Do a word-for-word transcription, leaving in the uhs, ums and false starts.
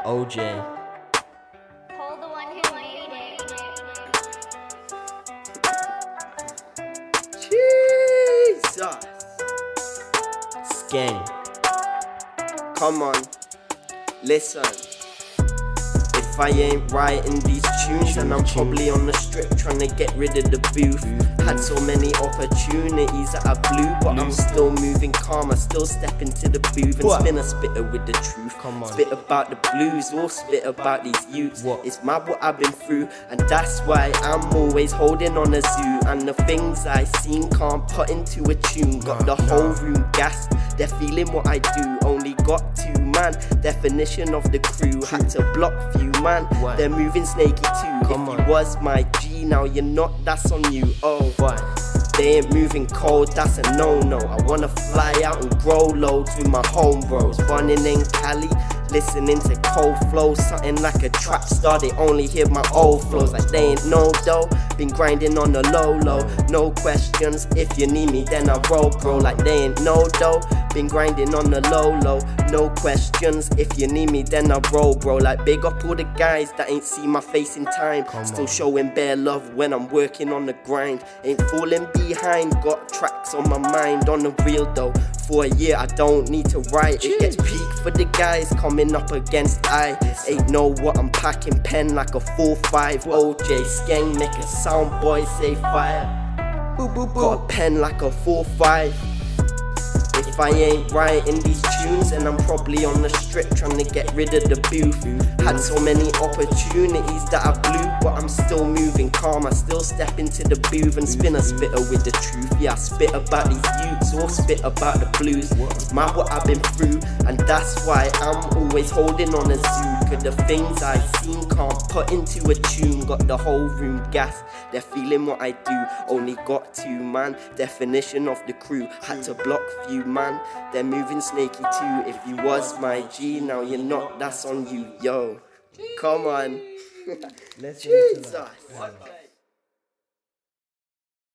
O J. Hold the one who made it. Jesus. Skeng. Come on, listen. If I ain't writing these tunes, then I'm probably on the strip trying to get rid of the booth. Had so many opportunities that I blew, but I'm still moving calm. I still step into the booth and spin a spitter with the truth. Come on. Spit about the blues or spit about these youths. What? It's mad what I've been through, and that's why I'm always holding on a zoo. And the things I seen can't put into a tune. Got the whole room gassed, they're feeling what I do. Only got two man, definition of the crew. Had to block few man, What? they're moving snaky too. Come If on. you was my G, now you're not, that's on you. Oh, What? they ain't moving cold, that's a no-no. I wanna fly out and grow loads with my home bros. Bunning in Cali, listening to cold flows, something like a trap star. They only hear my old flows, like they ain't no dough. Been grinding on the low low, no questions. If you need me, then I roll, bro. Like they ain't no dough. Been grinding on the low low, no questions. If you need me, then I roll, bro. Like big up all the guys that ain't seen my face in time. Still showing bare love when I'm working on the grind. Ain't falling behind, got tracks on my mind. On the real though, for a year I don't need to write. It gets peak for the guys coming up against I. Ain't know what I'm packing, pen like a four five. O J Skeng, make a sound boy say fire. Got a pen like a four five. If I ain't writing these tunes, then I'm probably on the strip trying to get rid of the booth. Had so many opportunities that I blew, but I'm still moving calm. I still step into the booth and spin a spitter with the truth. Yeah, I spit about these youths or spit about the blues. It's mad what I've been through, and that's why I'm always holding on a zoo. Cause the things I seen can't put into a tune. Got the whole room gassed, they're feeling what I do. Only got two man, definition of the crew. Had to block few man, they're moving snaky too. If you was my G, now you're not, that's on you. Yo, come on. Let's listen to that. Jesus.